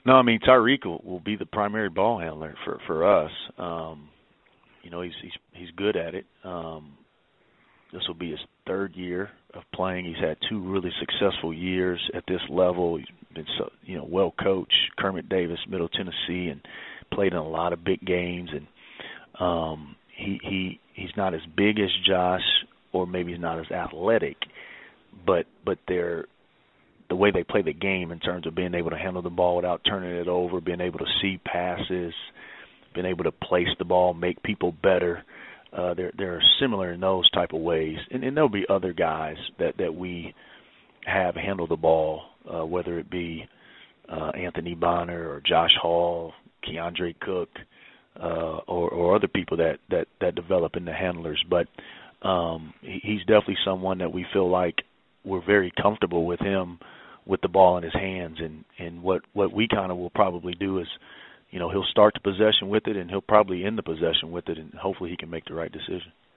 No, I mean Tyreek will be the primary ball handler for us. He's good at it. This will be his third year of playing. He's had two really successful years at this level. He's been well coached. Kermit Davis, Middle Tennessee, and played in a lot of big games. And he's not as big as Josh, or maybe he's not as athletic, but they're the way they play the game in terms of being able to handle the ball without turning it over, being able to see passes, being able to place the ball, make people better. They're similar in those type of ways, and there'll be other guys that we have handle the ball, whether it be Anthony Bonner or Josh Hall, Keandre Cook, or other people that develop into handlers. But he's definitely someone that we feel like we're very comfortable with him with the ball in his hands, and what we kind of will probably do is, he'll start the possession with it, and he'll probably end the possession with it, and hopefully he can make the right decision.